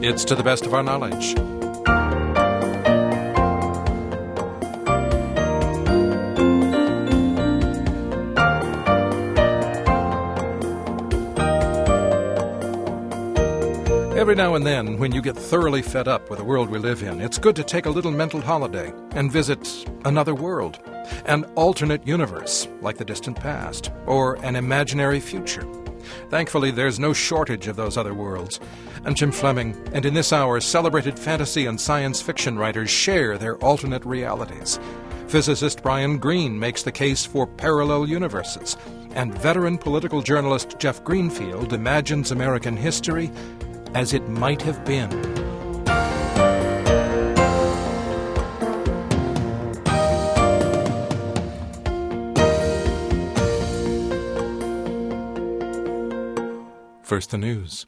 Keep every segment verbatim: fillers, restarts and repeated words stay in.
It's to the best of our knowledge. Every now and then, when you get thoroughly fed up with the world we live in, it's good to take a little mental holiday and visit another world, an alternate universe like the distant past, or an imaginary future. Thankfully, there's no shortage of those other worlds. I'm Jim Fleming, and in this hour, celebrated fantasy and science fiction writers share their alternate realities. Physicist Brian Greene makes the case for parallel universes, and veteran political journalist Jeff Greenfield imagines American history as it might have been. First, the news.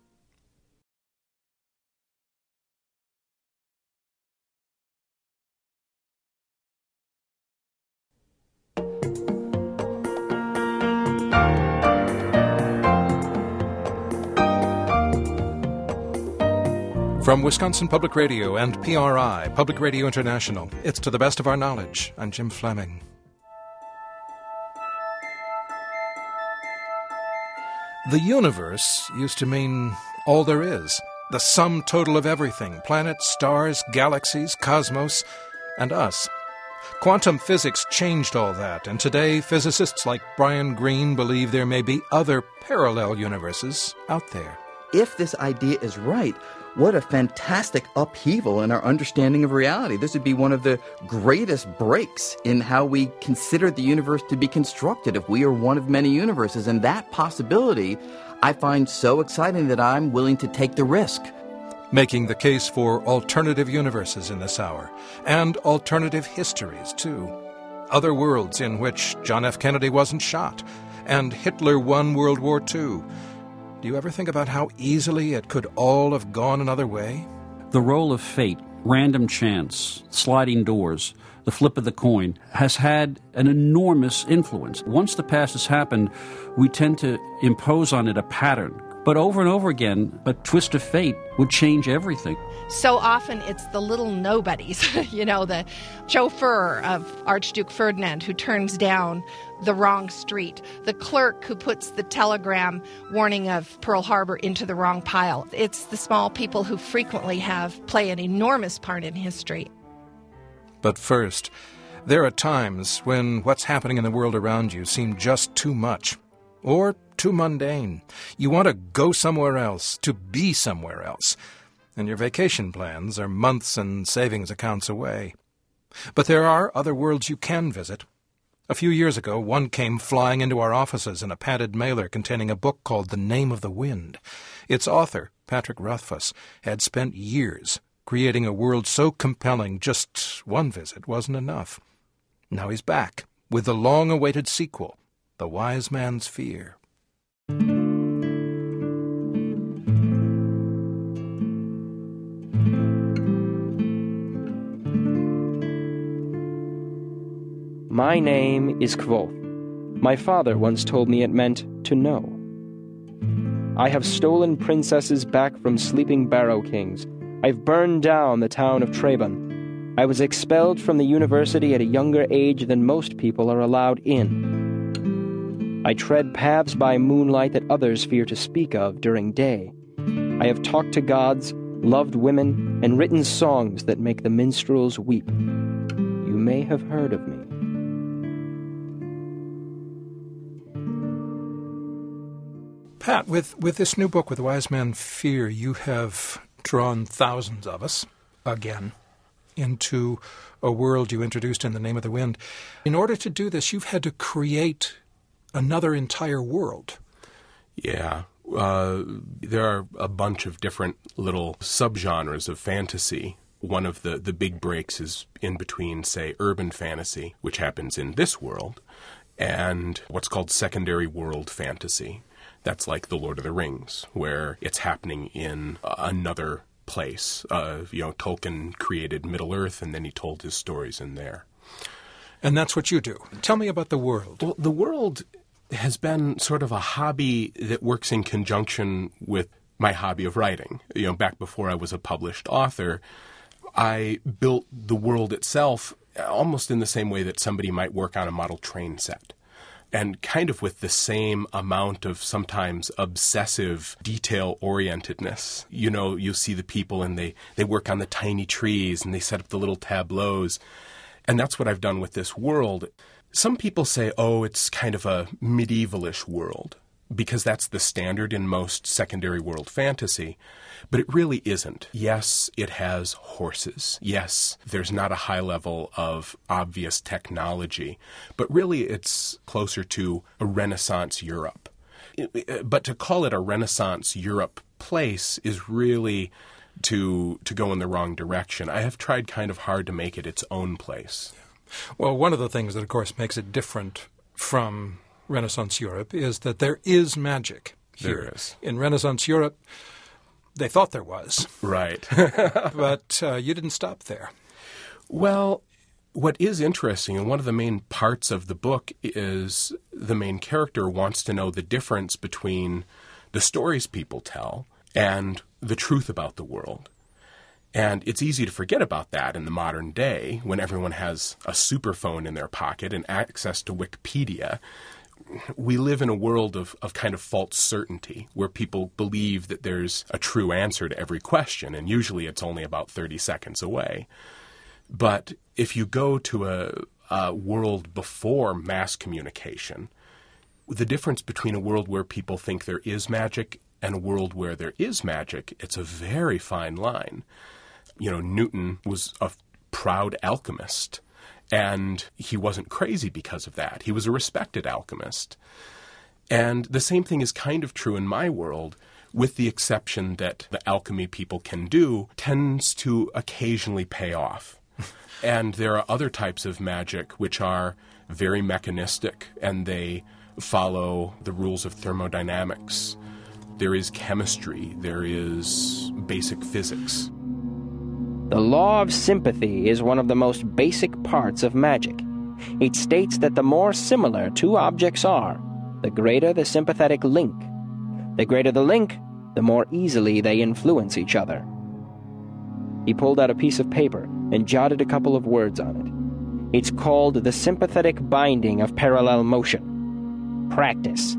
From Wisconsin Public Radio and P R I, Public Radio International, it's To the Best of Our Knowledge. I'm Jim Fleming. The universe used to mean all there is, the sum total of everything, planets, stars, galaxies, cosmos, and us. Quantum physics changed all that, and today physicists like Brian Greene believe there may be other parallel universes out there. If this idea is right, what a fantastic upheaval in our understanding of reality. This would be one of the greatest breaks in how we consider the universe to be constructed if we are one of many universes. And that possibility I find so exciting that I'm willing to take the risk. Making the case for alternative universes in this hour, and alternative histories, too. Other worlds in which John F. Kennedy wasn't shot, and Hitler won World War Two. Do you ever think about how easily it could all have gone another way? The role of fate, random chance, sliding doors, the flip of the coin, has had an enormous influence. Once the past has happened, we tend to impose on it a pattern. But over and over again, a twist of fate would change everything. So often it's the little nobodies, you know, the chauffeur of Archduke Ferdinand who turns down the wrong street, the clerk who puts the telegram warning of Pearl Harbor into the wrong pile. It's the small people who frequently have play an enormous part in history. But first, there are times when what's happening in the world around you seems just too much, or too mundane. You want to go somewhere else, to be somewhere else, and your vacation plans are months and savings accounts away. But there are other worlds you can visit. A few years ago, one came flying into our offices in a padded mailer containing a book called The Name of the Wind. Its author, Patrick Rothfuss, had spent years creating a world so compelling just one visit wasn't enough. Now he's back with the long-awaited sequel, The Wise Man's Fear. My name is Kvothe. My father once told me it meant to know. I have stolen princesses back from sleeping Barrow kings. I've burned down the town of Treban. I was expelled from the university at a younger age than most people are allowed in. I tread paths by moonlight that others fear to speak of during day. I have talked to gods, loved women, and written songs that make the minstrels weep. You may have heard of me. Pat, with, with this new book, With the Wise Man's Fear, you have drawn thousands of us, again, into a world you introduced in The Name of the Wind. In order to do this, you've had to create another entire world. Yeah. Uh, there are a bunch of different little subgenres of fantasy. One of the, the big breaks is in between, say, urban fantasy, which happens in this world, and what's called secondary world fantasy. That's like The Lord of the Rings, where it's happening in another place. Uh, you know, Tolkien created Middle-earth, and then he told his stories in there. And that's what you do. Tell me about the world. Well, the world has been sort of a hobby that works in conjunction with my hobby of writing. You know, back before I was a published author, I built the world itself almost in the same way that somebody might work on a model train set. And kind of with the same amount of sometimes obsessive detail-orientedness. You know, you see the people and they, they work on the tiny trees and they set up the little tableaus. And that's what I've done with this world. Some people say, oh, it's kind of a medievalish world, because that's the standard in most secondary world fantasy. But it really isn't. Yes, it has horses. Yes, there's not a high level of obvious technology. But really, it's closer to a Renaissance Europe. But to call it a Renaissance Europe place is really to to go in the wrong direction. I have tried kind of hard to make it its own place. Well, one of the things that, of course, makes it different from Renaissance Europe is that there is magic here. There is. In Renaissance Europe, they thought there was. Right. But uh, you didn't stop there. Well, what is interesting, and one of the main parts of the book, is the main character wants to know the difference between the stories people tell and the truth about the world. And it's easy to forget about that in the modern day when everyone has a superphone in their pocket and access to Wikipedia. We live in a world of, of kind of false certainty where people believe that there's a true answer to every question, and usually it's only about thirty seconds away. But if you go to a, a world before mass communication, the difference between a world where people think there is magic and a world where there is magic, it's a very fine line. You know, Newton was a proud alchemist, and he wasn't crazy because of that. He was a respected alchemist. And the same thing is kind of true in my world, with the exception that the alchemy people can do tends to occasionally pay off. And there are other types of magic which are very mechanistic, and they follow the rules of thermodynamics. There is chemistry. There is basic physics. The law of sympathy is one of the most basic parts of magic. It states that the more similar two objects are, the greater the sympathetic link. The greater the link, the more easily they influence each other. He pulled out a piece of paper and jotted a couple of words on it. It's called the sympathetic binding of parallel motion. Practice.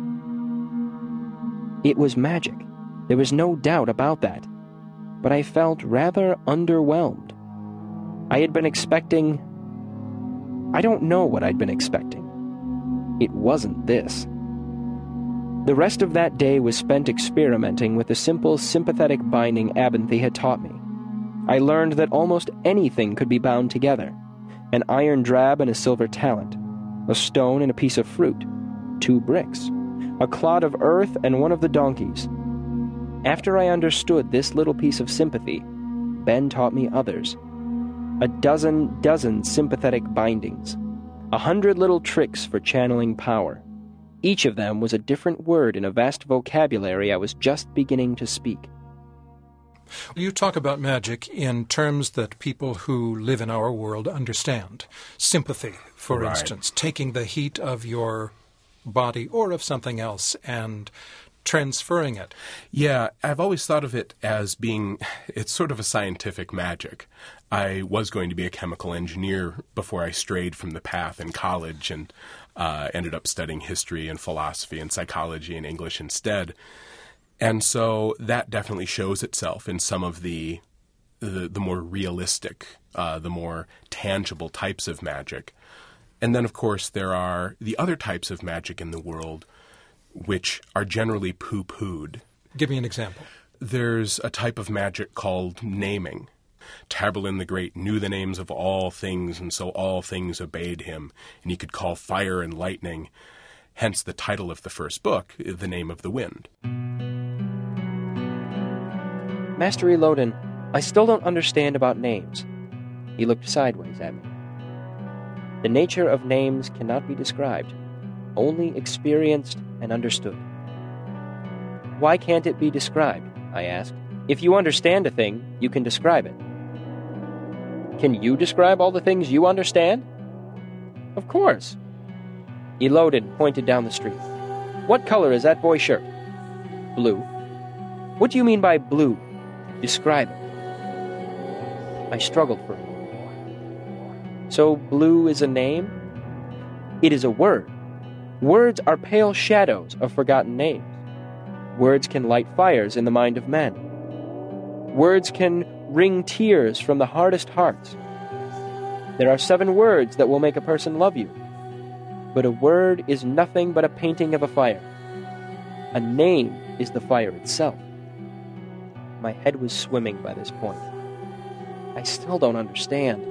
It was magic. There was no doubt about that. But I felt rather underwhelmed. I had been expecting... I don't know what I'd been expecting. It wasn't this. The rest of that day was spent experimenting with the simple sympathetic binding Abinthy had taught me. I learned that almost anything could be bound together. An iron drab and a silver talent, a stone and a piece of fruit, two bricks, a clod of earth and one of the donkeys. After I understood this little piece of sympathy, Ben taught me others. A dozen dozen sympathetic bindings. A hundred little tricks for channeling power. Each of them was a different word in a vast vocabulary I was just beginning to speak. You talk about magic in terms that people who live in our world understand. Sympathy, for Right. instance, taking the heat of your body or of something else and transferring it. Yeah, I've always thought of it as being, it's sort of a scientific magic. I was going to be a chemical engineer before I strayed from the path in college and uh, ended up studying history and philosophy and psychology and English instead. And so that definitely shows itself in some of the the, the more realistic, uh, the more tangible types of magic. And then, of course, there are the other types of magic in the world which are generally poo-pooed. Give me an example. There's a type of magic called naming. Taborlin the Great knew the names of all things, and so all things obeyed him, and he could call fire and lightning. Hence the title of the first book, The Name of the Wind. Master Elodin, I still don't understand about names. He looked sideways at me. The nature of names cannot be described, only experienced and understood. Why can't it be described? I asked. If you understand a thing, you can describe it. Can you describe all the things you understand? Of course. Elodin pointed down the street. What color is that boy's shirt? Blue. What do you mean by blue? Describe it. I struggled for a moment. So blue is a name? It is a word. Words are pale shadows of forgotten names. Words can light fires in the mind of men. Words can wring tears from the hardest hearts. There are seven words that will make a person love you. But a word is nothing but a painting of a fire. A name is the fire itself. My head was swimming by this point. I still don't understand.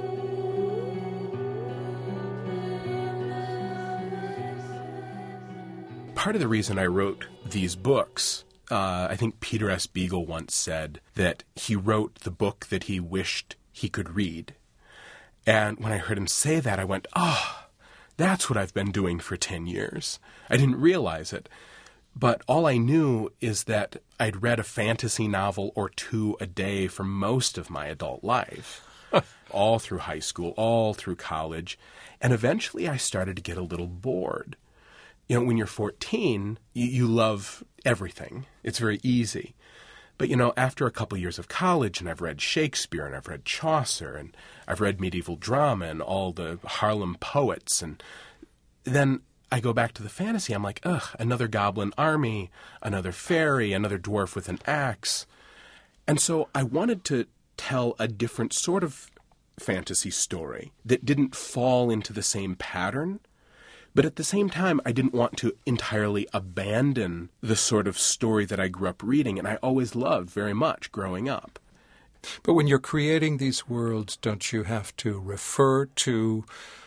Part of the reason I wrote these books, uh, I think Peter S. Beagle once said that he wrote the book that he wished he could read. And when I heard him say that, I went, oh, that's what I've been doing for ten years. I didn't realize it. But all I knew is that I'd read a fantasy novel or two a day for most of my adult life, all through high school, all through college. And eventually I started to get a little bored. You know, when you're fourteen, you, you love everything. It's very easy. But, you know, after a couple years of college, and I've read Shakespeare, and I've read Chaucer, and I've read medieval drama, and all the Harlem poets, and then I go back to the fantasy. I'm like, ugh, another goblin army, another fairy, another dwarf with an axe. And so I wanted to tell a different sort of fantasy story that didn't fall into the same pattern. But at the same time, I didn't want to entirely abandon the sort of story that I grew up reading, and I always loved very much growing up. But when you're creating these worlds, don't you have to refer to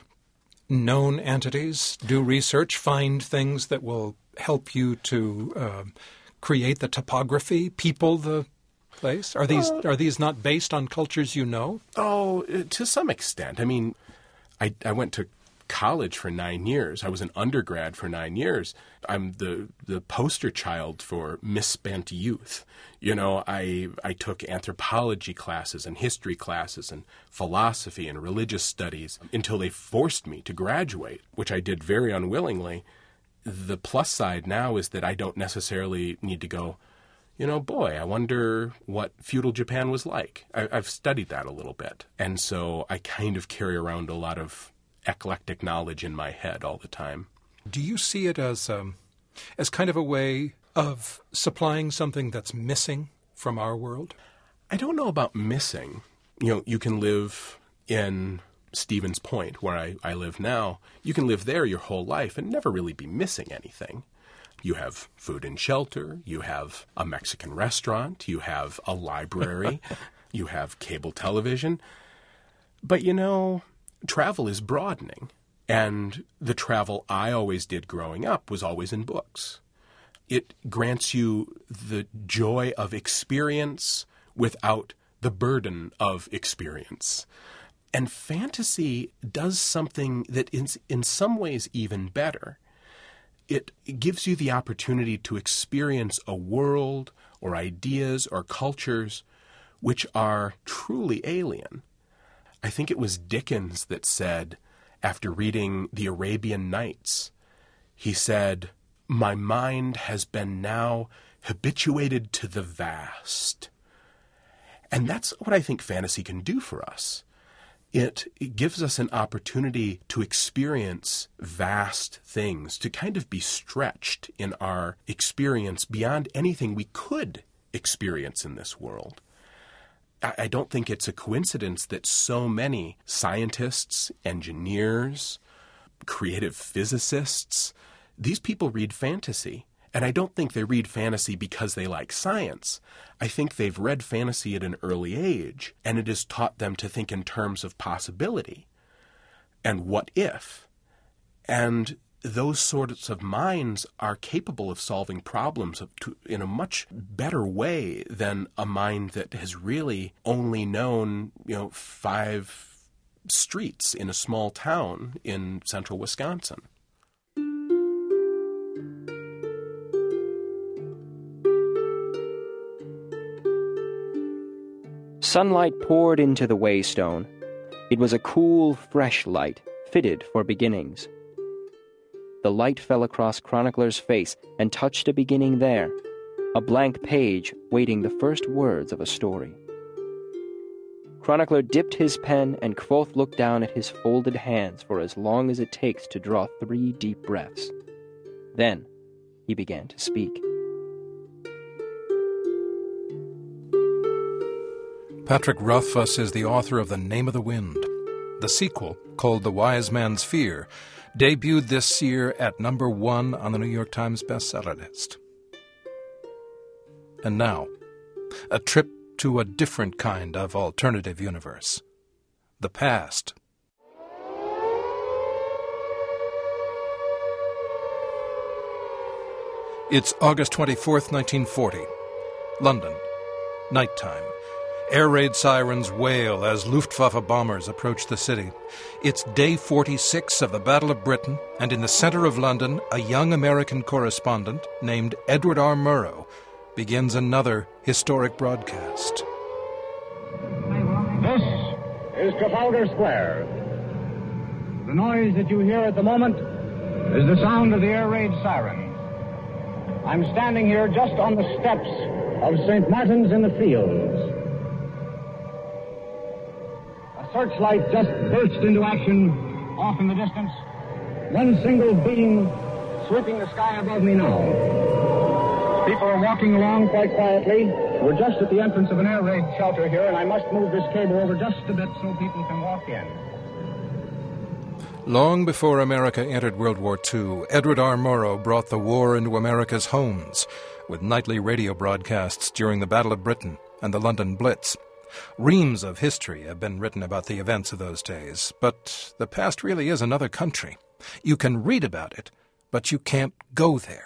known entities, do research, find things that will help you to uh, create the topography, people the place? Are these uh, are these not based on cultures you know? Oh, to some extent. I mean, I, I went to college for nine years. I was an undergrad for nine years. I'm the the poster child for misspent youth. You know, I I took anthropology classes and history classes and philosophy and religious studies until they forced me to graduate, which I did very unwillingly. The plus side now is that I don't necessarily need to go, you know, boy, I wonder what feudal Japan was like. I, I've studied that a little bit. And so I kind of carry around a lot of eclectic knowledge in my head all the time. Do you see it as um, as kind of a way of supplying something that's missing from our world? I don't know about missing. You know, you can live in Stevens Point, where I, I live now. You can live there your whole life and never really be missing anything. You have food and shelter. You have a Mexican restaurant. You have a library. You have cable television. But, you know, travel is broadening, and the travel I always did growing up was always in books. It grants you the joy of experience without the burden of experience. And fantasy does something that is in some ways even better. It gives you the opportunity to experience a world or ideas or cultures which are truly alien. I think it was Dickens that said, after reading The Arabian Nights, he said, "My mind has been now habituated to the vast." And that's what I think fantasy can do for us. It, it gives us an opportunity to experience vast things, to kind of be stretched in our experience beyond anything we could experience in this world. I don't think it's a coincidence that so many scientists, engineers, creative physicists, these people read fantasy. And I don't think they read fantasy because they like science. I think they've read fantasy at an early age, and it has taught them to think in terms of possibility and what if. And those sorts of minds are capable of solving problems in a much better way than a mind that has really only known, you know, five streets in a small town in central Wisconsin. Sunlight poured into the Waystone. It was a cool, fresh light, fitted for beginnings. The light fell across Chronicler's face and touched a beginning there. a blank page waiting the first words of a story. Chronicler dipped his pen, and Kvothe looked down at his folded hands for as long as it takes to draw three deep breaths. Then he began to speak. Patrick Rothfuss is the author of The Name of the Wind. The sequel, called The Wise Man's Fear, debuted this year at number one on the New York Times bestseller list. And now, a trip to a different kind of alternative universe. The past. It's August twenty-fourth, nineteen forty. London. Nighttime. Air raid sirens wail as Luftwaffe bombers approach the city. It's day forty-six of the Battle of Britain, and in the center of London, a young American correspondent named Edward R. Murrow begins another historic broadcast. This is Trafalgar Square. The noise that you hear at the moment is the sound of the air raid siren. I'm standing here just on the steps of Saint Martin's in the Fields. A searchlight just burst into action off in the distance. One single beam sweeping the sky above me now. People are walking along quite quietly. We're just at the entrance of an air raid shelter here, and I must move this cable over just a bit so people can walk in. Long before America entered World War Two, Edward R. Murrow brought the war into America's homes with nightly radio broadcasts during the Battle of Britain and the London Blitz. Reams of history have been written about the events of those days, but the past really is another country. You can read about it, but you can't go there.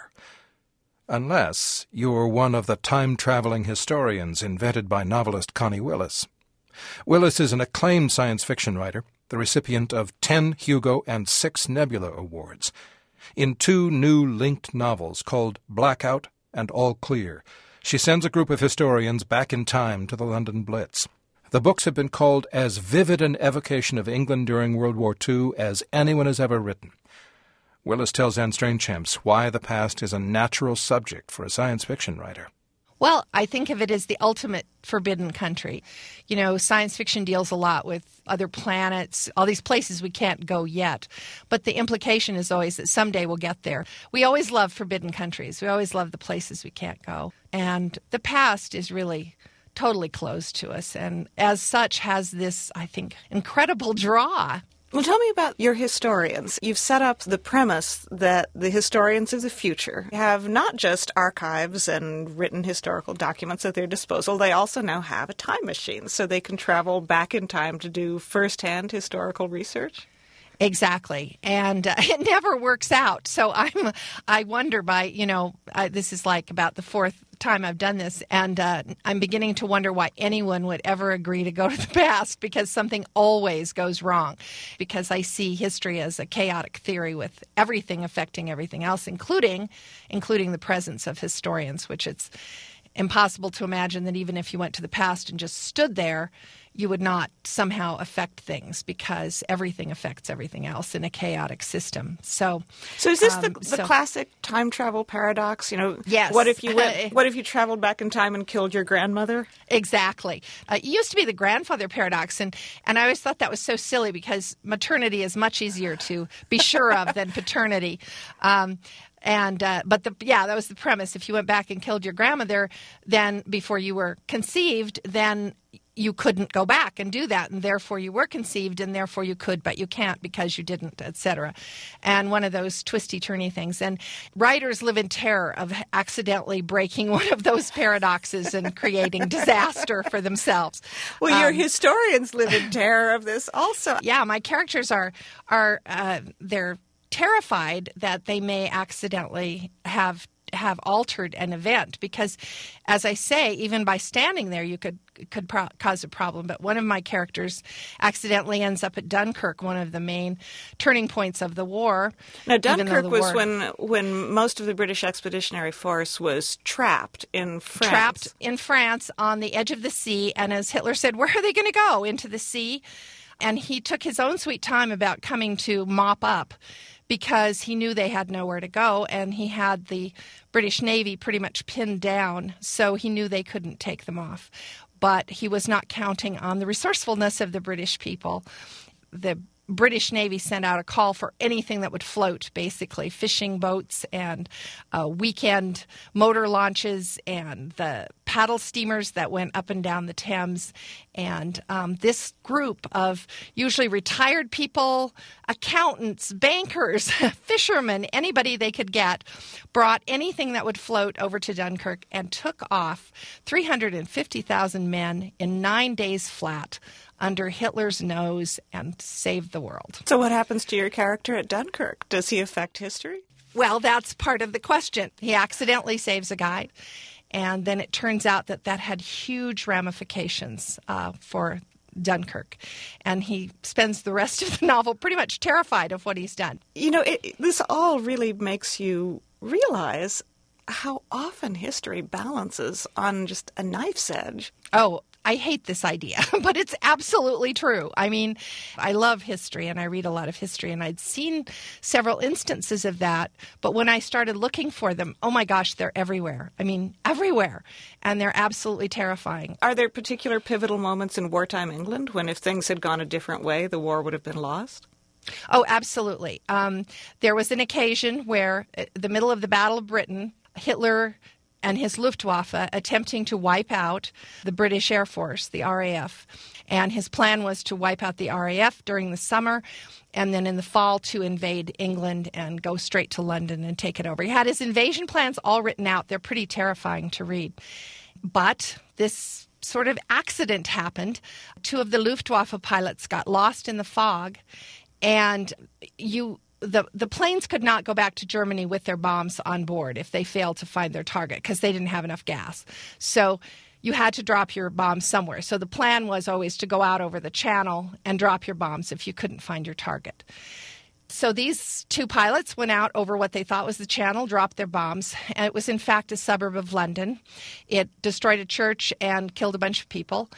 Unless you're one of the time-traveling historians invented by novelist Connie Willis. Willis is an acclaimed science fiction writer, the recipient of ten Hugo and six Nebula Awards. In two new linked novels called Blackout and All Clear, she sends a group of historians back in time to the London Blitz. The books have been called as vivid an evocation of England during World War Two as anyone has ever written. Willis tells Anne Strainchamps why the past is a natural subject for a science fiction writer. Well, I think of it as the ultimate forbidden country. You know, science fiction deals a lot with other planets, all these places we can't go yet. But the implication is always that someday we'll get there. We always love forbidden countries. We always love the places we can't go. And the past is really totally closed to us, and as such has this, I think, incredible draw. Well, tell me about your historians. You've set up the premise that the historians of the future have not just archives and written historical documents at their disposal, they also now have a time machine, so they can travel back in time to do first-hand historical research? Exactly, and uh, it never works out. So I'm, I wonder by, you know, I, this is like about the fourth time I've done this, and uh, I'm beginning to wonder why anyone would ever agree to go to the past, because something always goes wrong. Because I see history as a chaotic theory with everything affecting everything else, including, including the presence of historians, which it's impossible to imagine that even if you went to the past and just stood there, you would not somehow affect things, because everything affects everything else in a chaotic system. So, so is this um, the, the so, classic time travel paradox? You know, yes. What if you went? What if you traveled back in time and killed your grandmother? Exactly. Uh, it used to be the grandfather paradox, and and I always thought that was so silly, because maternity is much easier to be sure of than paternity. Um, And uh, but the yeah, that was the premise. If you went back and killed your grandmother, then before you were conceived, then you couldn't go back and do that, and therefore you were conceived, and therefore you could, but you can't because you didn't, et cetera. And one of those twisty-turny things. And writers live in terror of accidentally breaking one of those paradoxes and creating disaster for themselves. Well, your um, historians live in terror of this also. Yeah, my characters are are uh, they're terrified that they may accidentally have have altered an event, because, as I say, even by standing there, you could could pro- cause a problem. But one of my characters accidentally ends up at Dunkirk, one of the main turning points of the war. Now, Dunkirk the was war, when when most of the British Expeditionary Force was trapped in France. Trapped in France on the edge of the sea, and as Hitler said, where are they going to go? Into the sea? And he took his own sweet time about coming to mop up because he knew they had nowhere to go, and he had the British Navy pretty much pinned down, so he knew they couldn't take them off. But he was not counting on the resourcefulness of the British people. The British Navy sent out a call for anything that would float, basically fishing boats and uh, weekend motor launches and the paddle steamers that went up and down the Thames. And um, this group of usually retired people, accountants, bankers, fishermen, anybody they could get, brought anything that would float over to Dunkirk and took off three hundred fifty thousand men in nine days flat under Hitler's nose and saved the world. So what happens to your character at Dunkirk? Does he affect history? Well, that's part of the question. He accidentally saves a guy, and then it turns out that that had huge ramifications uh, for Dunkirk. And he spends the rest of the novel pretty much terrified of what he's done. You know, it, this all really makes you realize how often history balances on just a knife's edge. Oh, I hate this idea, but it's absolutely true. I mean, I love history and I read a lot of history, and I'd seen several instances of that. But when I started looking for them, oh my gosh, they're everywhere. I mean, everywhere. And they're absolutely terrifying. Are there particular pivotal moments in wartime England when if things had gone a different way, the war would have been lost? Oh, absolutely. Um, there was an occasion where, at the middle of the Battle of Britain, Hitler and his Luftwaffe attempting to wipe out the British Air Force, the R A F. And his plan was to wipe out the R A F during the summer and then in the fall to invade England and go straight to London and take it over. He had his invasion plans all written out. They're pretty terrifying to read. But this sort of accident happened. Two of the Luftwaffe pilots got lost in the fog, and you... The the planes could not go back to Germany with their bombs on board if they failed to find their target because they didn't have enough gas. So you had to drop your bombs somewhere. So the plan was always to go out over the channel and drop your bombs if you couldn't find your target. So these two pilots went out over what they thought was the channel, dropped their bombs, and it was in fact a suburb of London. It destroyed a church and killed a bunch of people.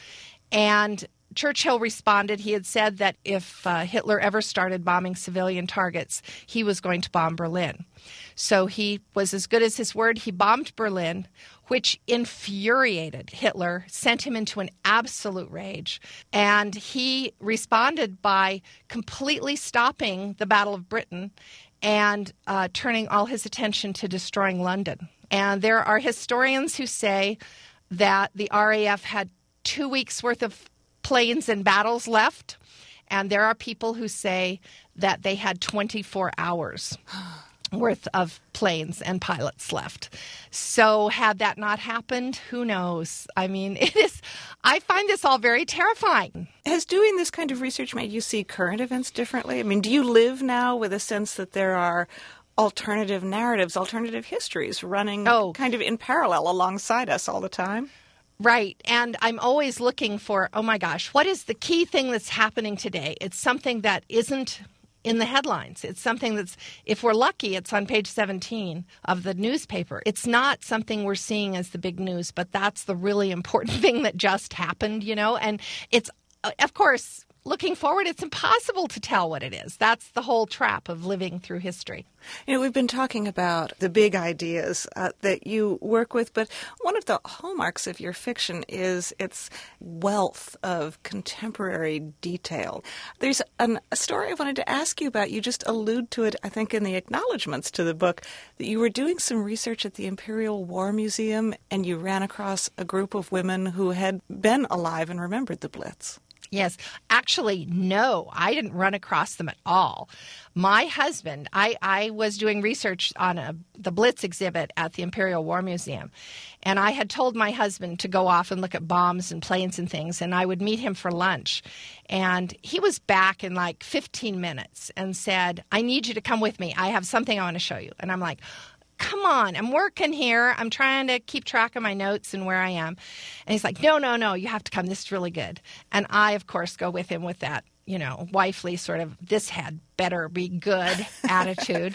And Churchill responded. He had said that if uh, Hitler ever started bombing civilian targets, he was going to bomb Berlin. So he was as good as his word. He bombed Berlin, which infuriated Hitler, sent him into an absolute rage. And he responded by completely stopping the Battle of Britain and uh, turning all his attention to destroying London. And there are historians who say that the R A F had two weeks' worth of planes and battles left, and there are people who say that they had twenty-four hours worth of planes and pilots left. So had that not happened, who knows? I mean, it is. I find this all very terrifying. Has doing this kind of research made you see current events differently? I mean, do you live now with a sense that there are alternative narratives, alternative histories running oh. kind of in parallel alongside us all the time? Right. And I'm always looking for, oh my gosh, what is the key thing that's happening today? It's something that isn't in the headlines. It's something that's, if we're lucky, it's on page seventeen of the newspaper. It's not something we're seeing as the big news, but that's the really important thing that just happened, you know? And it's, of course, looking forward, it's impossible to tell what it is. That's the whole trap of living through history. You know, we've been talking about the big ideas uh, that you work with, but one of the hallmarks of your fiction is its wealth of contemporary detail. There's an, a story I wanted to ask you about. You just allude to it, I think, in the acknowledgments to the book, that you were doing some research at the Imperial War Museum and you ran across a group of women who had been alive and remembered the Blitz. Yes. Actually, no, I didn't run across them at all. My husband, I, I was doing research on a, the Blitz exhibit at the Imperial War Museum, and I had told my husband to go off and look at bombs and planes and things, and I would meet him for lunch. And he was back in like fifteen minutes and said, I need you to come with me. I have something I want to show you. And I'm like, come on, I'm working here. I'm trying to keep track of my notes and where I am. And he's like, no, no, no, you have to come. This is really good. And I, of course, go with him with that, you know, wifely sort of, this had better be good attitude.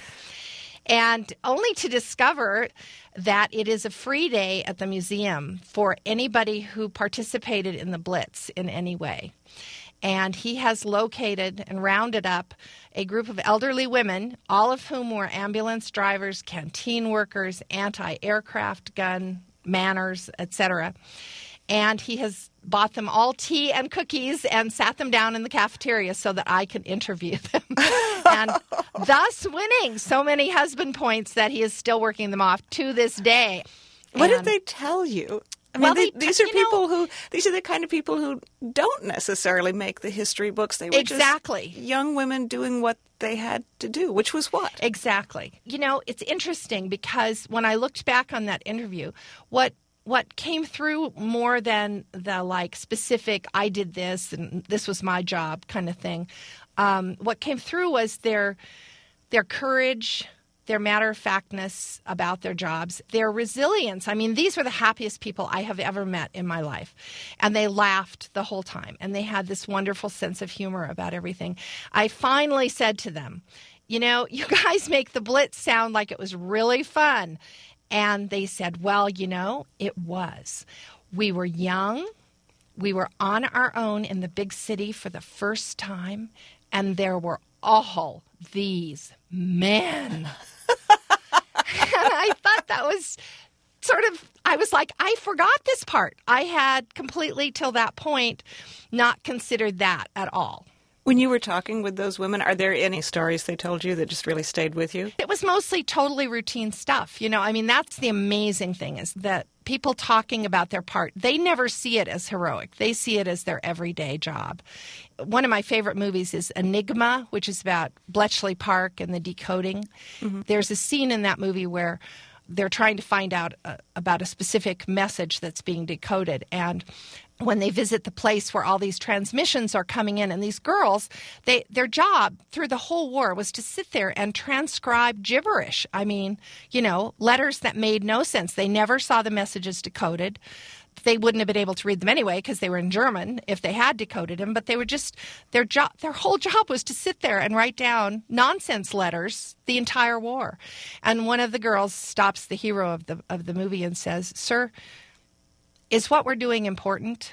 And only to discover that it is a free day at the museum for anybody who participated in the Blitz in any way. And he has located and rounded up a group of elderly women, all of whom were ambulance drivers, canteen workers, anti-aircraft gun manners, et cetera. And he has bought them all tea and cookies and sat them down in the cafeteria so that I can interview them. And thus winning so many husband points that he is still working them off to this day. What And did they tell you? I mean, Well, they, they- these are you know- people who, these are the kind of people who don't necessarily make the history books. They were Exactly. just young women doing what they had to do, which was what? Exactly. You know, it's interesting because when I looked back on that interview, what what came through more than the like specific I did this and this was my job kind of thing, um, what came through was their their courage, their matter-of-factness about their jobs, their resilience. I mean, these were the happiest people I have ever met in my life. And they laughed the whole time. And they had this wonderful sense of humor about everything. I finally said to them, you know, you guys make the Blitz sound like it was really fun. And they said, well, you know, it was. We were young. We were on our own in the big city for the first time. And there were all these men. And I thought that was sort of, I was like, I forgot this part. I had completely, till that point, not considered that at all. When you were talking with those women, are there any stories they told you that just really stayed with you? It was mostly totally routine stuff. You know, I mean, that's the amazing thing is that people talking about their part, they never see it as heroic. They see it as their everyday job. One of my favorite movies is Enigma, which is about Bletchley Park and the decoding. Mm-hmm. There's a scene in that movie where they're trying to find out uh, about a specific message that's being decoded. And when they visit the place where all these transmissions are coming in, and these girls, they their job through the whole war was to sit there and transcribe gibberish. I mean, you know, letters that made no sense. They never saw the messages decoded. They wouldn't have been able to read them anyway because they were in German if they had decoded them. But they were just their job. Their whole job was to sit there and write down nonsense letters the entire war. And one of the girls stops the hero of the of the movie and says, "Sir, is what we're doing important?"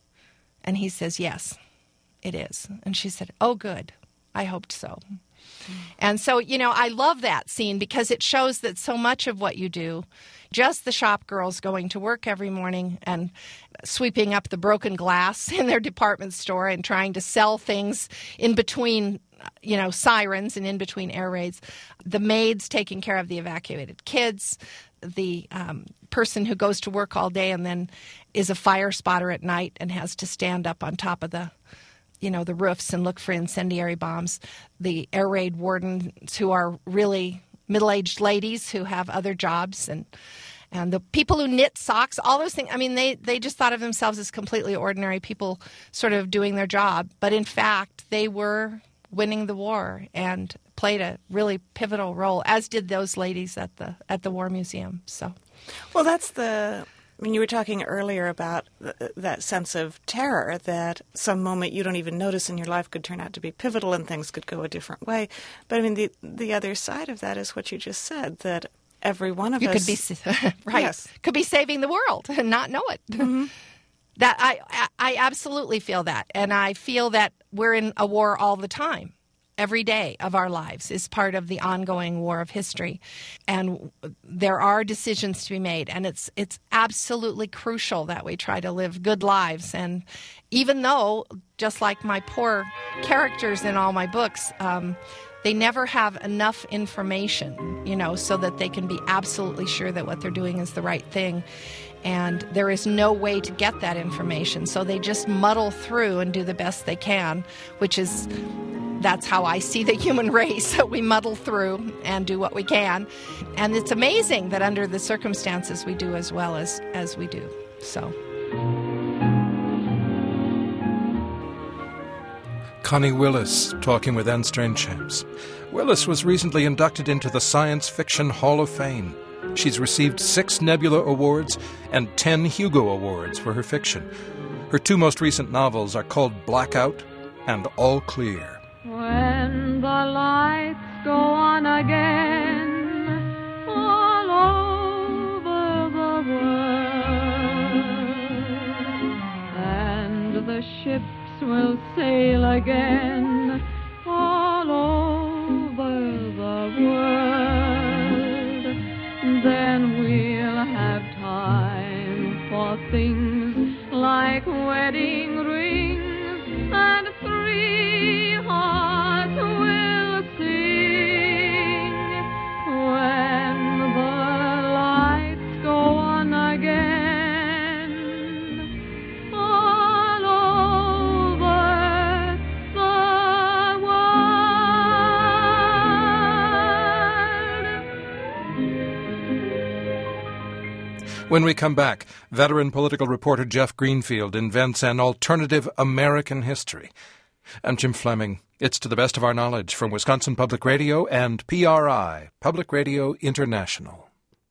And he says, "Yes, it is." And she said, "Oh, good. I hoped so." Mm. And so, you know, I love that scene because it shows that so much of what you do, just the shop girls going to work every morning and sweeping up the broken glass in their department store and trying to sell things in between, you know, sirens and in between air raids, the maids taking care of the evacuated kids, the um, person who goes to work all day and then is a fire spotter at night and has to stand up on top of the, you know, the roofs and look for incendiary bombs, the air raid wardens who are really middle-aged ladies who have other jobs, and and the people who knit socks, all those things. I mean, they, they just thought of themselves as completely ordinary people sort of doing their job. But in fact, they were winning the war and played a really pivotal role, as did those ladies at the at the War Museum. So, well, that's the. I mean, you were talking earlier about th- that sense of terror that some moment you don't even notice in your life could turn out to be pivotal and things could go a different way. But I mean, the the other side of that is what you just said, that every one of you us could be right, yes. could be saving the world and not know it. Mm-hmm. That I I absolutely feel that, and I feel that we're in a war all the time. Every day of our lives is part of the ongoing war of history. And there are decisions to be made. And it's it's absolutely crucial that we try to live good lives. And even though, just like my poor characters in all my books, um, they never have enough information, you know, so that they can be absolutely sure that what they're doing is the right thing. And there is no way to get that information. So they just muddle through and do the best they can, which is... That's how I see the human race. We muddle through and do what we can. And it's amazing that under the circumstances we do as well as, as we do. So. Connie Willis talking with Anne Strainchamps. Willis was recently inducted into the Science Fiction Hall of Fame. She's received six Nebula Awards and ten Hugo Awards for her fiction. Her two most recent novels are called Blackout and All Clear. When the lights go on again all over the world, and the ships will sail again all over the world. Then we'll have time for things like wedding rings, and three hearts will sing when the lights go on again all over the world. When we come back, veteran political reporter Jeff Greenfield invents an alternative American history. I'm Jim Fleming. It's To the Best of Our Knowledge from Wisconsin Public Radio and P R I, Public Radio International.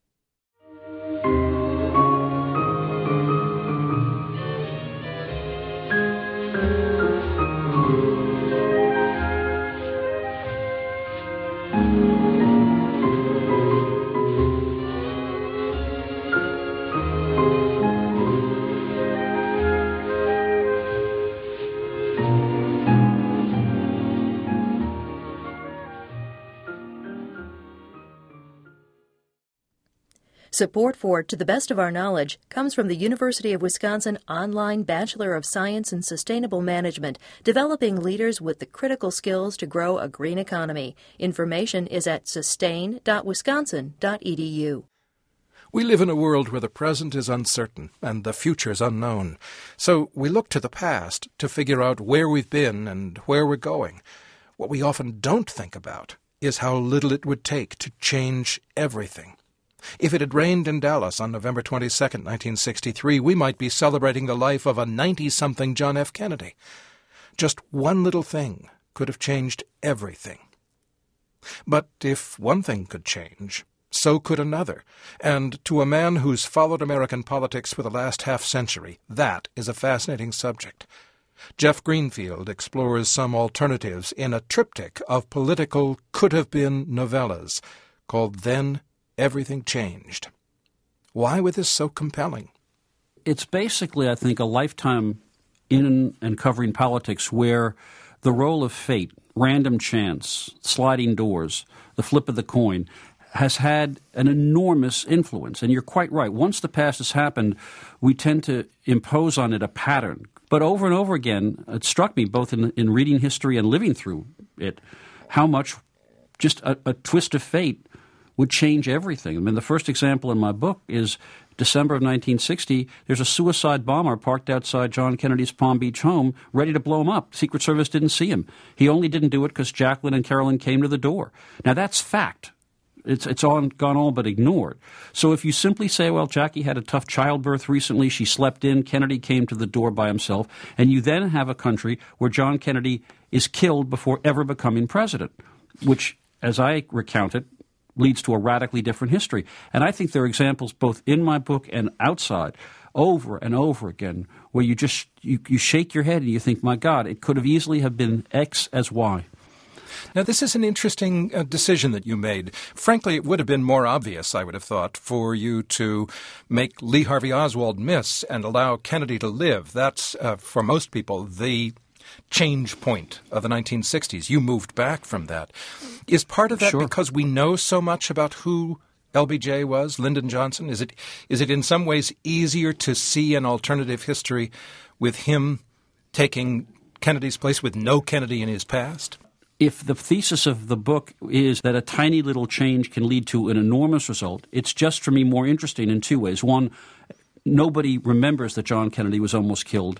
Support for To the Best of Our Knowledge comes from the University of Wisconsin online Bachelor of Science in Sustainable Management, developing leaders with the critical skills to grow a green economy. Information is at sustain dot wisconsin dot e d u. We live in a world where the present is uncertain and the future is unknown. So we look to the past to figure out where we've been and where we're going. What we often don't think about is how little it would take to change everything. If it had rained in Dallas on November twenty-second, nineteen sixty-three, we might be celebrating the life of a ninety-something John F. Kennedy. Just one little thing could have changed everything. But if one thing could change, so could another. And to a man who's followed American politics for the last half-century, that is a fascinating subject. Jeff Greenfield explores some alternatives in a triptych of political could-have-been novellas called Then Everything Changed. Why was this so compelling? It's basically, I think, a lifetime in and covering politics where the role of fate, random chance, sliding doors, the flip of the coin, has had an enormous influence. And you're quite right. Once the past has happened, we tend to impose on it a pattern. But over and over again, it struck me, both in, in reading history and living through it, how much just a, a twist of fate would change everything. I mean, the first example in my book is December of nineteen sixty. There's a suicide bomber parked outside John Kennedy's Palm Beach home, ready to blow him up. Secret Service didn't see him. He only didn't do it because Jacqueline and Carolyn came to the door. Now, that's fact. It's it's all gone all but ignored. So if you simply say, well, Jackie had a tough childbirth recently, she slept in, Kennedy came to the door by himself, and you then have a country where John Kennedy is killed before ever becoming president, which, as I recount it, leads to a radically different history. And I think there are examples both in my book and outside, over and over again, where you just you, you shake your head and you think, my God, it could have easily have been X as Y. Now, this is an interesting uh, decision that you made. Frankly, it would have been more obvious, I would have thought, for you to make Lee Harvey Oswald miss and allow Kennedy to live. That's, uh, for most people, the change point of the nineteen sixties. You moved back from that. Is part of that Sure. because we know so much about who L B J was, Lyndon Johnson? Is it is it in some ways easier to see an alternative history with him taking Kennedy's place with no Kennedy in his past? If the thesis of the book is that a tiny little change can lead to an enormous result, it's just, for me, more interesting in two ways. One, nobody remembers that John Kennedy was almost killed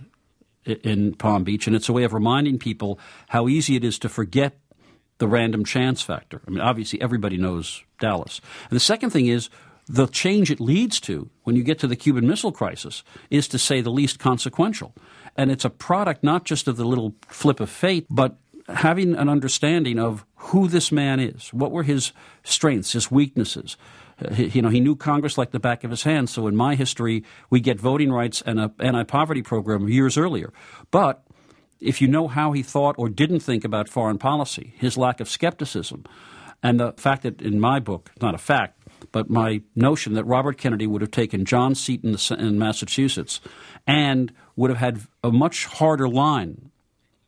in Palm Beach, and it's a way of reminding people how easy it is to forget the random chance factor. I mean, obviously, everybody knows Dallas. And the second thing is the change it leads to when you get to the Cuban Missile Crisis is, to say the least, consequential. And it's a product not just of the little flip of fate, but having an understanding of who this man is, what were his strengths, his weaknesses. Uh, he, you know, he knew Congress like the back of his hand, so in my history, we get voting rights and an anti-poverty program years earlier. But if you know how he thought or didn't think about foreign policy, his lack of skepticism, and the fact that in my book, not a fact, but my notion that Robert Kennedy would have taken John's seat in, the, in Massachusetts and would have had a much harder line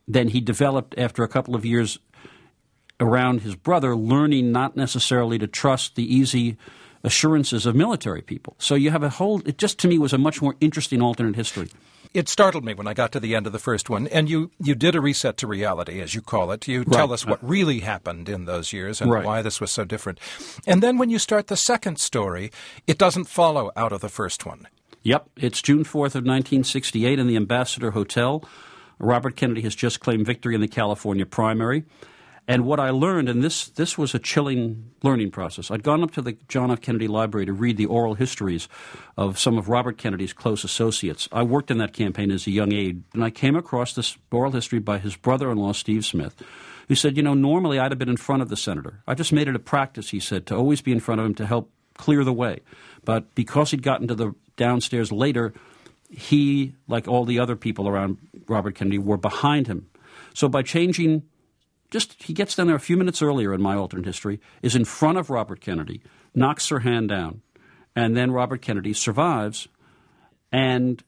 than he developed after a couple of years around his brother, learning not necessarily to trust the easy assurances of military people. So you have a whole, it just to me was a much more interesting alternate history. It startled me when I got to the end of the first one, and you, you did a reset to reality, as you call it. You tell Right. us what really happened in those years and Right. why this was so different. And then when you start the second story, it doesn't follow out of the first one. Yep, it's June fourth of nineteen sixty-eight in the Ambassador Hotel. Robert Kennedy has just claimed victory in the California primary. And what I learned, and this, this was a chilling learning process, I'd gone up to the John F. Kennedy Library to read the oral histories of some of Robert Kennedy's close associates. I worked in that campaign as a young aide, and I came across this oral history by his brother-in-law, Steve Smith, who said, you know, normally I'd have been in front of the senator. I just made it a practice, he said, to always be in front of him to help clear the way. But because he'd gotten to the downstairs later, he, like all the other people around Robert Kennedy, were behind him. So by changing, just he gets down there a few minutes earlier in my alternate history, is in front of Robert Kennedy, knocks her hand down, and then Robert Kennedy survives. And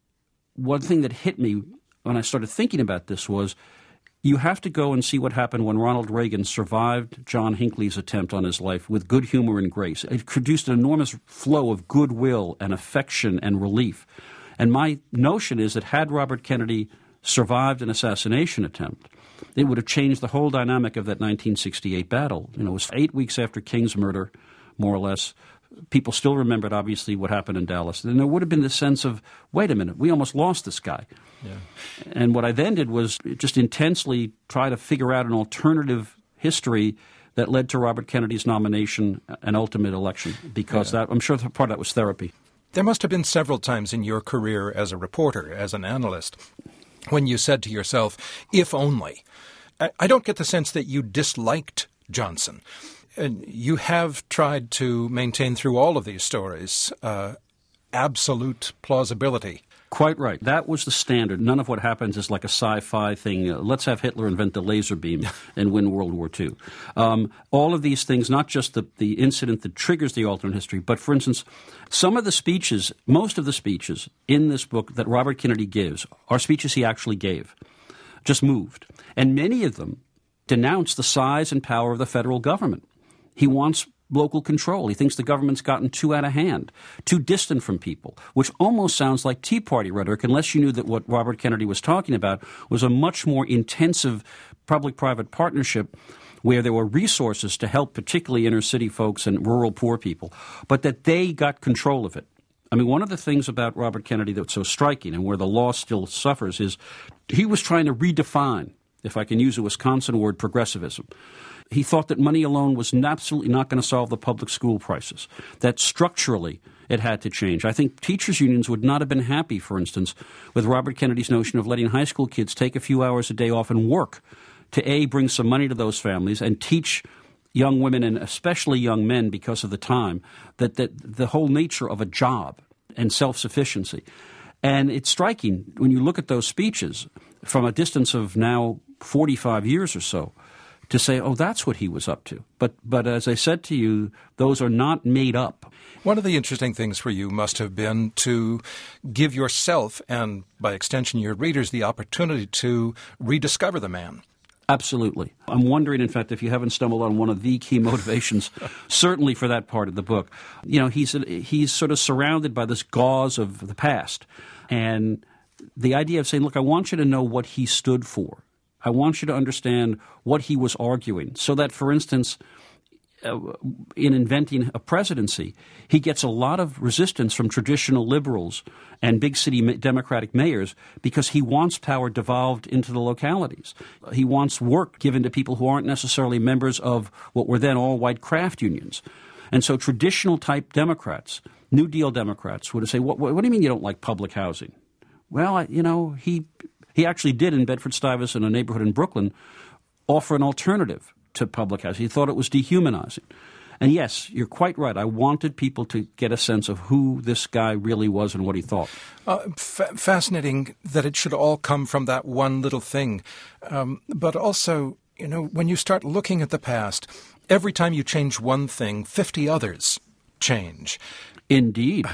one thing that hit me when I started thinking about this was you have to go and see what happened when Ronald Reagan survived John Hinckley's attempt on his life with good humor and grace. It produced an enormous flow of goodwill and affection and relief. And my notion is that had Robert Kennedy survived an assassination attempt, it would have changed the whole dynamic of that nineteen sixty-eight battle. You know, it was eight weeks after King's murder, more or less. People still remembered, obviously, what happened in Dallas. And there would have been this sense of, wait a minute, we almost lost this guy. Yeah. And what I then did was just intensely try to figure out an alternative history that led to Robert Kennedy's nomination and ultimate election, because yeah. that, I'm sure part of that was therapy. There must have been several times in your career as a reporter, as an analyst, when you said to yourself, if only. I, I don't get the sense that you disliked Johnson. And you have tried to maintain through all of these stories uh, absolute plausibility. Quite right. That was the standard. None of what happens is like a sci-fi thing. Uh, let's have Hitler invent the laser beam and win World War Two. Um, all of these things, not just the, the incident that triggers the alternate history, but, for instance, some of the speeches, most of the speeches in this book that Robert Kennedy gives are speeches he actually gave, just moved. And many of them denounce the size and power of the federal government. He wants local control. He thinks the government's gotten too out of hand, too distant from people, which almost sounds like Tea Party rhetoric, unless you knew that what Robert Kennedy was talking about was a much more intensive public-private partnership where there were resources to help particularly inner-city folks and rural poor people, but that they got control of it. I mean, one of the things about Robert Kennedy that's so striking and where the law still suffers is he was trying to redefine, if I can use a Wisconsin word, progressivism. He thought that money alone was absolutely not going to solve the public school crisis, that structurally it had to change. I think teachers' unions would not have been happy, for instance, with Robert Kennedy's notion of letting high school kids take a few hours a day off and work to, A, bring some money to those families and teach young women and especially young men, because of the time, that, that the whole nature of a job and self-sufficiency. And it's striking when you look at those speeches from a distance of now forty-five years or so, to say, oh, that's what he was up to. But but as I said to you, those are not made up. One of the interesting things for you must have been to give yourself, and by extension your readers, the opportunity to rediscover the man. Absolutely. I'm wondering, in fact, if you haven't stumbled on one of the key motivations, certainly for that part of the book. You know, he's he's sort of surrounded by this gauze of the past. And the idea of saying, look, I want you to know what he stood for. I want you to understand what he was arguing, so that, for instance, uh, in inventing a presidency, he gets a lot of resistance from traditional liberals and big city ma- Democratic mayors because he wants power devolved into the localities. He wants work given to people who aren't necessarily members of what were then all white craft unions. And so traditional type Democrats, New Deal Democrats, would say, what, what, what do you mean you don't like public housing? Well, I, you know, he... He actually did in Bedford-Stuyvesant, in a neighborhood in Brooklyn, offer an alternative to public housing. He thought it was dehumanizing. And yes, you're quite right. I wanted people to get a sense of who this guy really was and what he thought. Uh, f- fascinating that it should all come from that one little thing. Um, but also, you know, when you start looking at the past, every time you change one thing, fifty others change. Indeed.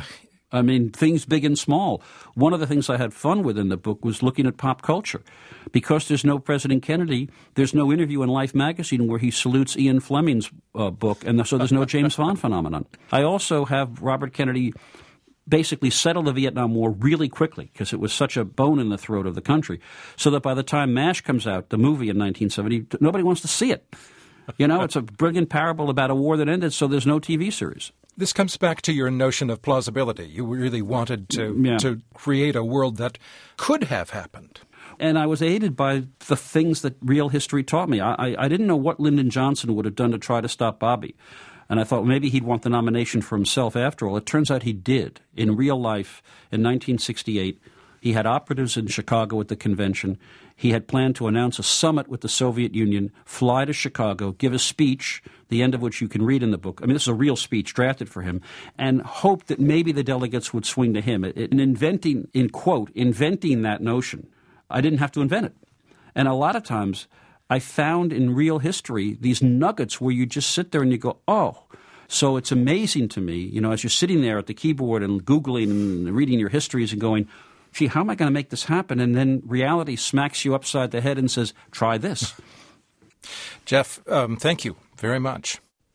I mean, things big and small. One of the things I had fun with in the book was looking at pop culture. Because there's no President Kennedy, there's no interview in Life magazine where he salutes Ian Fleming's uh, book, and so there's no James Bond phenomenon. I also have Robert Kennedy basically settle the Vietnam War really quickly because it was such a bone in the throat of the country, so that by the time MASH comes out, the movie in nineteen seventy, nobody wants to see it. You know, it's a brilliant parable about a war that ended, so there's no T V series. This comes back to your notion of plausibility. You really wanted to Yeah. to create a world that could have happened. And I was aided by the things that real history taught me. I, I, I didn't know what Lyndon Johnson would have done to try to stop Bobby. And I thought maybe he'd want the nomination for himself after all. It turns out he did. In real life, in nineteen sixty-eight, he had operatives in Chicago at the convention. He had planned to announce a summit with the Soviet Union, fly to Chicago, give a speech, the end of which you can read in the book. I mean, this is a real speech drafted for him, and hope that maybe the delegates would swing to him. In inventing, in quote, inventing that notion, I didn't have to invent it. And a lot of times I found in real history these nuggets where you just sit there and you go, oh. So it's amazing to me, you know, as you're sitting there at the keyboard and Googling and reading your histories and going, gee, how am I going to make this happen? And then reality smacks you upside the head and says, try this. Jeff, um, thank you very much.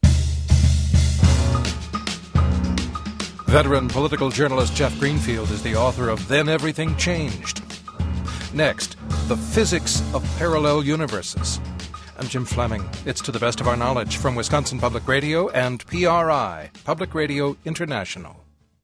Veteran political journalist Jeff Greenfield is the author of Then Everything Changed. Next, the physics of parallel universes. I'm Jim Fleming. It's To the Best of Our Knowledge from Wisconsin Public Radio and P R I, Public Radio International.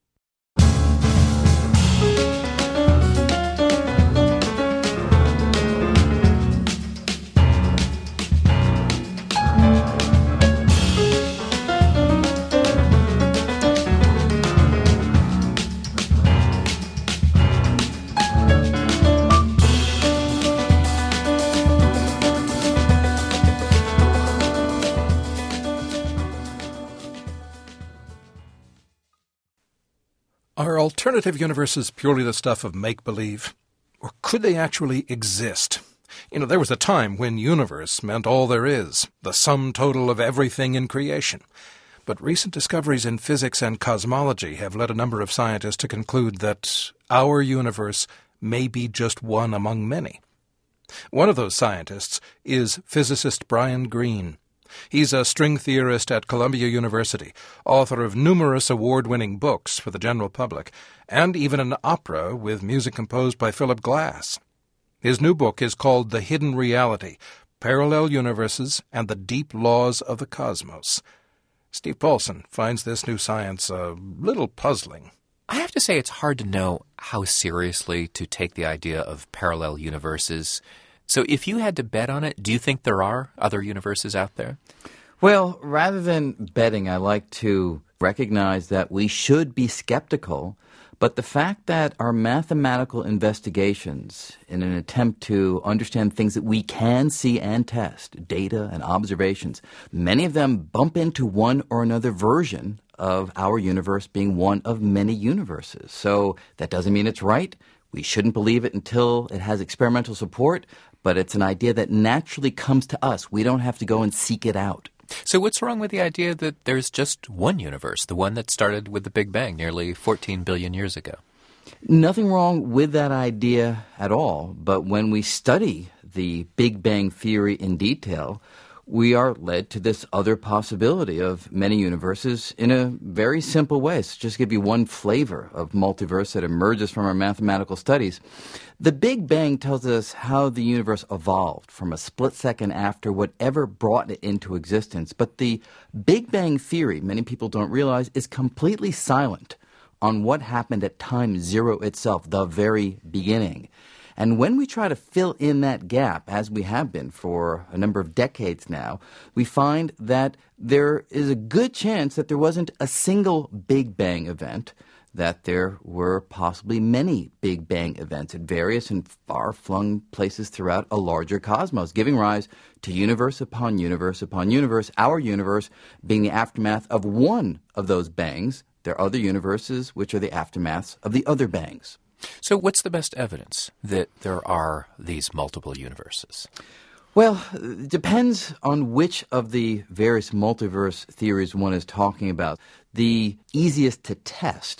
Are alternative universes purely the stuff of make-believe? Or could they actually exist? You know, there was a time when universe meant all there is, the sum total of everything in creation. But recent discoveries in physics and cosmology have led a number of scientists to conclude that our universe may be just one among many. One of those scientists is physicist Brian Greene. He's a string theorist at Columbia University, author of numerous award-winning books for the general public, and even an opera with music composed by Philip Glass. His new book is called The Hidden Reality, Parallel Universes and the Deep Laws of the Cosmos. Steve Paulson finds this new science a little puzzling. I have to say it's hard to know how seriously to take the idea of parallel universes. So if you had to bet on it, do you think there are other universes out there? Well, rather than betting, I like to recognize that we should be skeptical, but the fact that our mathematical investigations in an attempt to understand things that we can see and test, data and observations, many of them bump into one or another version of our universe being one of many universes. So that doesn't mean it's right. We shouldn't believe it until it has experimental support, but it's an idea that naturally comes to us. We don't have to go and seek it out. So what's wrong with the idea that there's just one universe, the one that started with the Big Bang nearly fourteen billion years ago? Nothing wrong with that idea at all, but when we study the Big Bang theory in detail, we are led to this other possibility of many universes in a very simple way. So just give you one flavor of multiverse that emerges from our mathematical studies. The Big Bang tells us how the universe evolved from a split second after whatever brought it into existence. But the Big Bang theory, many people don't realize, is completely silent on what happened at time zero itself, the very beginning. And when we try to fill in that gap, as we have been for a number of decades now, we find that there is a good chance that there wasn't a single Big Bang event, that there were possibly many Big Bang events at various and far-flung places throughout a larger cosmos, giving rise to universe upon universe upon universe, our universe being the aftermath of one of those bangs. There are other universes which are the aftermaths of the other bangs. So what's the best evidence that there are these multiple universes? Well, it depends on which of the various multiverse theories one is talking about. The easiest to test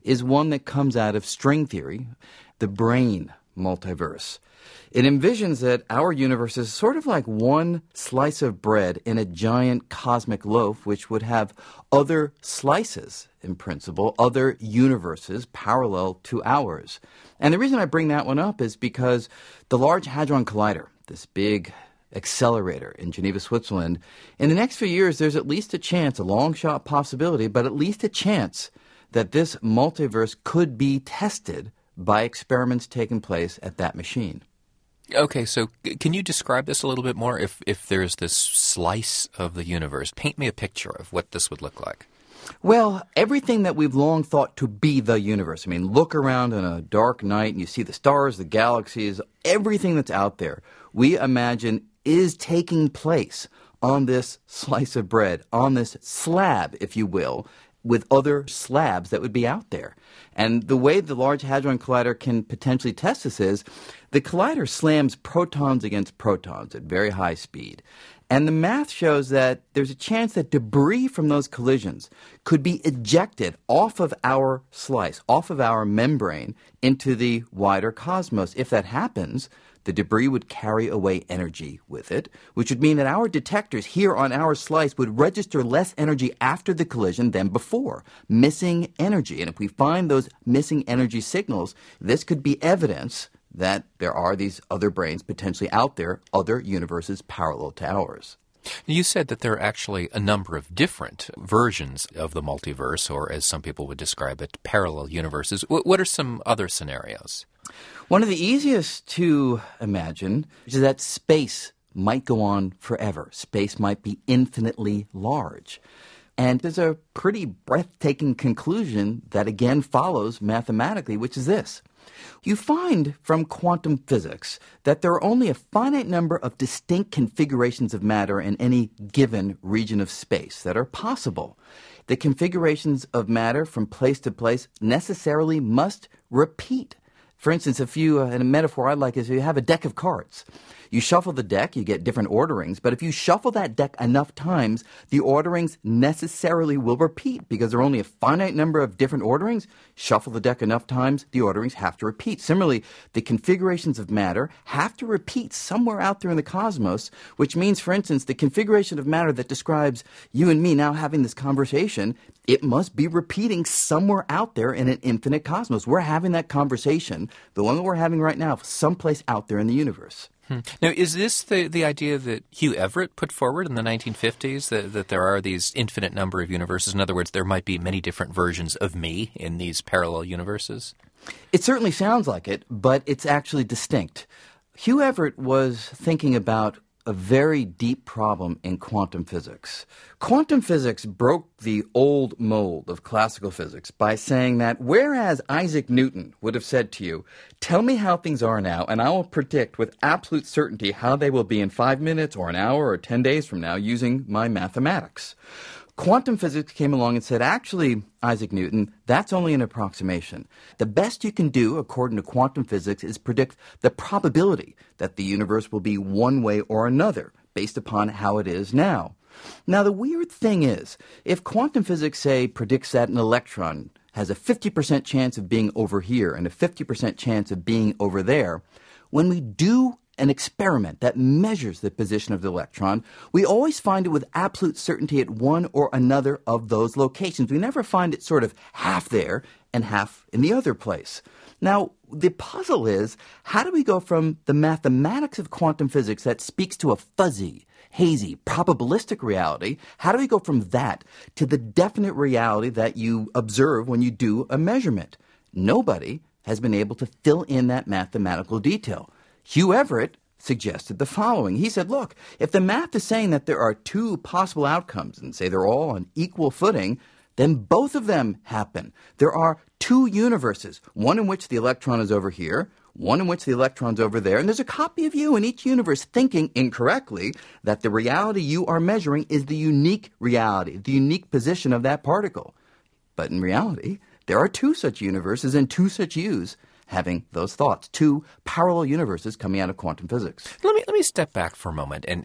is one that comes out of string theory, the brain multiverse. It envisions that our universe is sort of like one slice of bread in a giant cosmic loaf, which would have other slices, in principle, other universes parallel to ours. And the reason I bring that one up is because the Large Hadron Collider, this big accelerator in Geneva, Switzerland, in the next few years, there's at least a chance, a long shot possibility, but at least a chance that this multiverse could be tested by experiments taking place at that machine. Okay, so can you describe this a little bit more? If if there's this slice of the universe, paint me a picture of what this would look like. Well, everything that we've long thought to be the universe. I mean, look around on a dark night and you see the stars, the galaxies, everything that's out there, we imagine is taking place on this slice of bread, on this slab, if you will, with other slabs that would be out there. And the way the Large Hadron Collider can potentially test this is the collider slams protons against protons at very high speed. And the math shows that there's a chance that debris from those collisions could be ejected off of our slice, off of our membrane, into the wider cosmos. If that happens, the debris would carry away energy with it, which would mean that our detectors here on our slice would register less energy after the collision than before, missing energy. And if we find those missing energy signals, this could be evidence that there are these other brains potentially out there, other universes parallel to ours. You said that there are actually a number of different versions of the multiverse, or as some people would describe it, parallel universes. What are some other scenarios? One of the easiest to imagine is that space might go on forever. Space might be infinitely large. And there's a pretty breathtaking conclusion that again follows mathematically, which is this. You find from quantum physics that there are only a finite number of distinct configurations of matter in any given region of space that are possible. The configurations of matter from place to place necessarily must repeat. For instance, if you, uh, and a metaphor I like is you have a deck of cards. You shuffle the deck, you get different orderings, but if you shuffle that deck enough times, the orderings necessarily will repeat because there are only a finite number of different orderings. Shuffle the deck enough times, the orderings have to repeat. Similarly, the configurations of matter have to repeat somewhere out there in the cosmos, which means, for instance, the configuration of matter that describes you and me now having this conversation, it must be repeating somewhere out there in an infinite cosmos. We're having that conversation, the one that we're having right now, someplace out there in the universe. Hmm. Now, is this the, the idea that Hugh Everett put forward in the nineteen fifties, that, that there are these infinite number of universes? In other words, there might be many different versions of me in these parallel universes? It certainly sounds like it, but it's actually distinct. Hugh Everett was thinking about a very deep problem in quantum physics. Quantum physics broke the old mold of classical physics by saying that whereas Isaac Newton would have said to you, tell me how things are now, and I will predict with absolute certainty how they will be in five minutes or an hour or ten days from now using my mathematics. Quantum physics came along and said, actually, Isaac Newton, that's only an approximation. The best you can do, according to quantum physics, is predict the probability that the universe will be one way or another based upon how it is now. Now, the weird thing is, if quantum physics, say, predicts that an electron has a fifty percent chance of being over here and a fifty percent chance of being over there, when we do an experiment that measures the position of the electron, we always find it with absolute certainty at one or another of those locations. We never find it sort of half there and half in the other place. Now, the puzzle is, how do we go from the mathematics of quantum physics that speaks to a fuzzy, hazy, probabilistic reality, how do we go from that to the definite reality that you observe when you do a measurement? Nobody has been able to fill in that mathematical detail. Hugh Everett suggested the following. He said, look, if the math is saying that there are two possible outcomes and say they're all on equal footing, then both of them happen. There are two universes, one in which the electron is over here, one in which the electron's over there, and there's a copy of you in each universe thinking incorrectly that the reality you are measuring is the unique reality, the unique position of that particle. But in reality, there are two such universes and two such yous having those thoughts, two parallel universes coming out of quantum physics. Let me let me step back for a moment and, and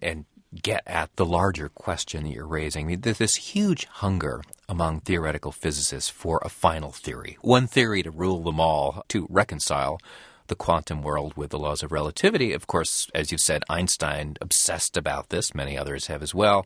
get at the larger question that you're raising. I mean, there's this huge hunger among theoretical physicists for a final theory, one theory to rule them all, to reconcile the quantum world with the laws of relativity. Of course, as you said, Einstein obsessed about this. Many others have as well.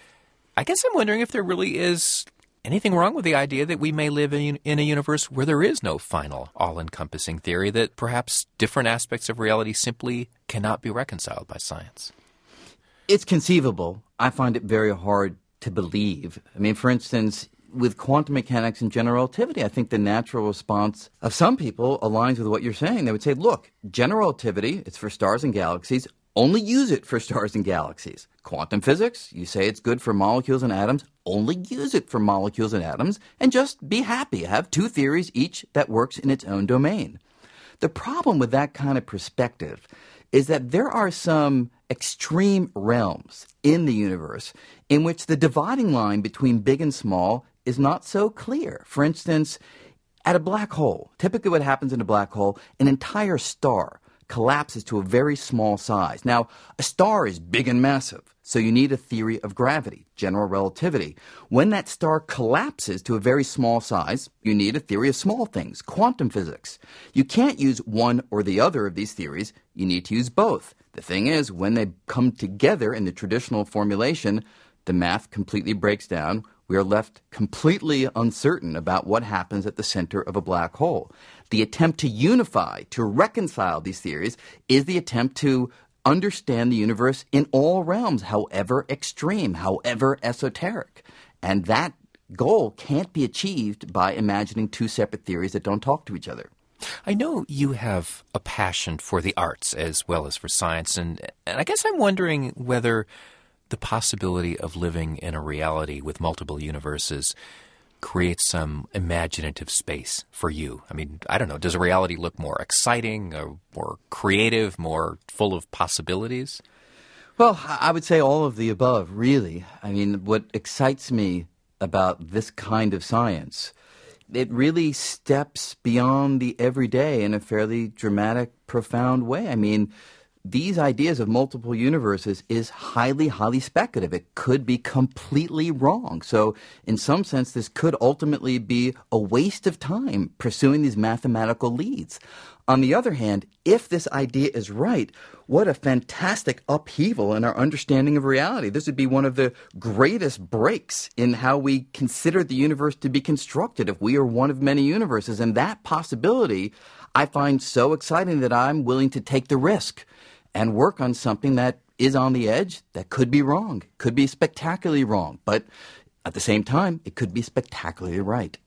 I guess I'm wondering if there really is anything wrong with the idea that we may live in, in a universe where there is no final, all-encompassing theory, that perhaps different aspects of reality simply cannot be reconciled by science. It's conceivable. I find it very hard to believe. I mean, for instance, with quantum mechanics and general relativity, I think the natural response of some people aligns with what you're saying. They would say, look, general relativity, it's for stars and galaxies. Only use it for stars and galaxies. Quantum physics, you say it's good for molecules and atoms. Only use it for molecules and atoms. And just be happy. Have two theories, each that works in its own domain. The problem with that kind of perspective is that there are some extreme realms in the universe in which the dividing line between big and small is not so clear. For instance, at a black hole, typically what happens in a black hole, an entire star collapses to a very small size. Now, a star is big and massive, so you need a theory of gravity, general relativity. When that star collapses to a very small size, you need a theory of small things, quantum physics. You can't use one or the other of these theories. You need to use both. The thing is, when they come together in the traditional formulation, the math completely breaks down. We are left completely uncertain about what happens at the center of a black hole. The attempt to unify, to reconcile these theories, is the attempt to understand the universe in all realms, however extreme, however esoteric. And that goal can't be achieved by imagining two separate theories that don't talk to each other. I know you have a passion for the arts as well as for science, and, and I guess I'm wondering whether the possibility of living in a reality with multiple universes creates some imaginative space for you. I mean, I don't know, does a reality look more exciting, or more creative, more full of possibilities? Well, I would say all of the above, really. I mean, what excites me about this kind of science, it really steps beyond the everyday in a fairly dramatic, profound way. I mean, these ideas of multiple universes is highly, highly speculative. It could be completely wrong. So in some sense, this could ultimately be a waste of time pursuing these mathematical leads. On the other hand, if this idea is right, what a fantastic upheaval in our understanding of reality. This would be one of the greatest breaks in how we consider the universe to be constructed if we are one of many universes. And that possibility I find so exciting that I'm willing to take the risk and work on something that is on the edge, that could be wrong, could be spectacularly wrong, but at the same time, it could be spectacularly right.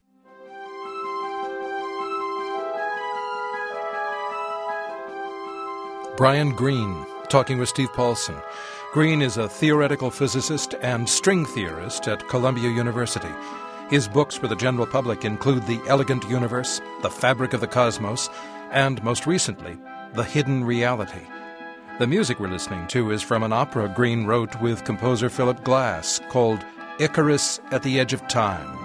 Brian Greene, talking with Steve Paulson. Greene is a theoretical physicist and string theorist at Columbia University. His books for the general public include The Elegant Universe, The Fabric of the Cosmos, and most recently, The Hidden Reality. The music we're listening to is from an opera Greene wrote with composer Philip Glass called Icarus at the Edge of Time.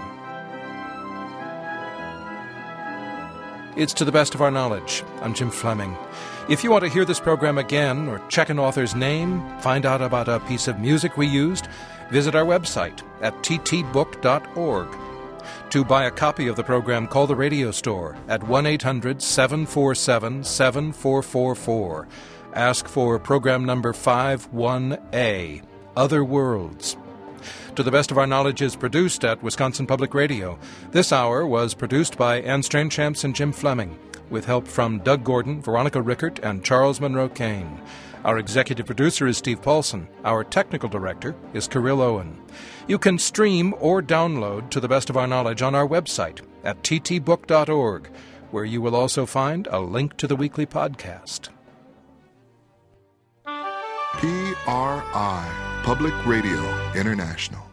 It's To the Best of Our Knowledge. I'm Jim Fleming. If you want to hear this program again or check an author's name, find out about a piece of music we used, visit our website at t t book dot org. To buy a copy of the program, call the radio store at one eight hundred seven four seven seven four four four. Ask for program number five one A, Other Worlds. To the Best of Our Knowledge is produced at Wisconsin Public Radio. This hour was produced by Anne Strainchamps and Jim Fleming, with help from Doug Gordon, Veronica Rickert, and Charles Monroe Kane. Our executive producer is Steve Paulson. Our technical director is Kirill Owen. You can stream or download To the Best of Our Knowledge on our website at t t book dot org, where you will also find a link to the weekly podcast. P R I, Public Radio International.